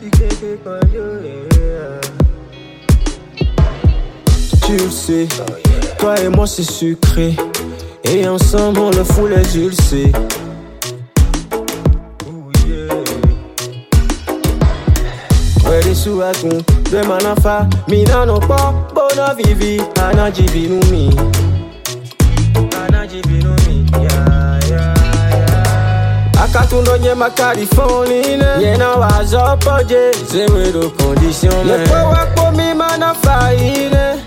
Tu le sais, toi et moi c'est sucré. Et ensemble on le fout les ulcers. Ready sous à tout, de manafa. Mina no pa, bona vivi. Ana jibi no mi. Ana jibi no mi. Akatundo nye ma California. Yena wazo poje. Zewe do condition. Le power pour mi manafa ine.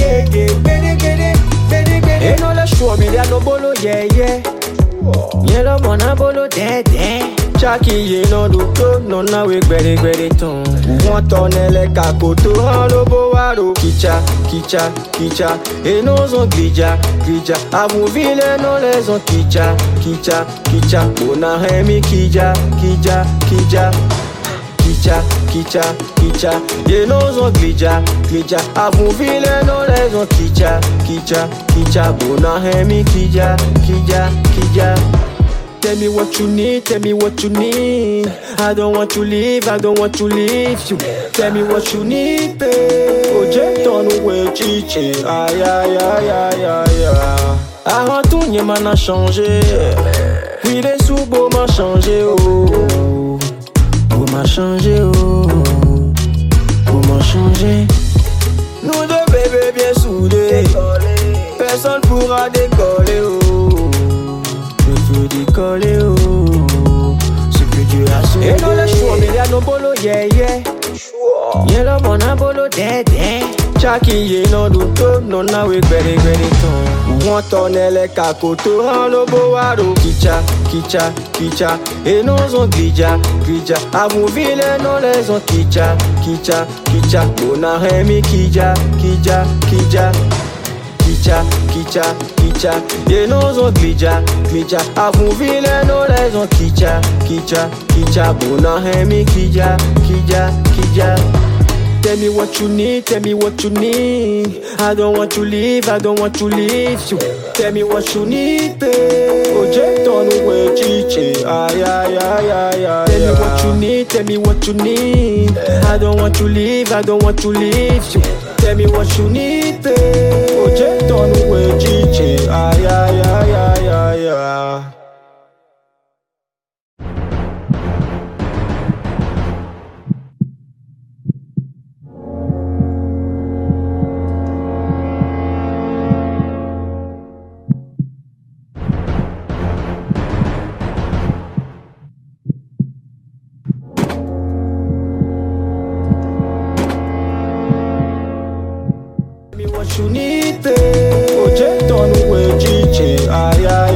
E non le show mi dia no bolo yeah yeah. Yelo mona bolo dede. Chaki ye no duto no na we gbere ton. Won tonele kakoto han lobo waro. Kicha kicha kicha. E no zon glija glija. Avou vile no les on kicha kicha kicha. Bona hemi kija kija kija. Kicha, kicha, kicha. Ye no zon glija, glija. Avou vile no les on kicha, kicha, kicha. Bona hemi kija, kija, kija. Tell me what you need, tell me what you need. I don't want to leave, I don't want to leave you. Tell me what you need, babe. Oje ton we chichi, aïe aïe aïe aïe aïe. Avant tout n'y m'en a changé. Oui les sous beau m'a changé, oh. Beau m'a changé, oh. Beau m'a changé. Nous deux bébés bien soudés. Personne pourra décoller, oh. Je veux décoller, oh. Ce que Dieu a sauvé. Et non le choix, mais y'a no bolo, yeah, yeah. Y'a le bon a bolo, dédé. Chaki ye no duto, non na we gbere ton. Won tonele kakoto, han lobo waro. Kicha, kicha, kicha. Et non zon glija, glija. Avou vile non les on kicha, kicha, kicha. Bona hemi kija, kija, kija. Kicha, kicha, kicha. Ye no zon glija, glija. Avou vile no les on kicha, kicha, kicha. Bona hemi kija, kija, kija. Tell me what you need, tell me what you need. I don't want to leave, I don't want to leave you. Tell me what you need, babe. Oje ton we chichi, aïe aïe aïe aïe aïe. Tell me what you need, tell me what you need. I don't want to leave, I don't want to leave you. Tell me what you need, babe. Oje ton we chichi, aïe aïe aïe aïe aïe aïe. What you need, babe. Oje ton we chichi, aïe aïe.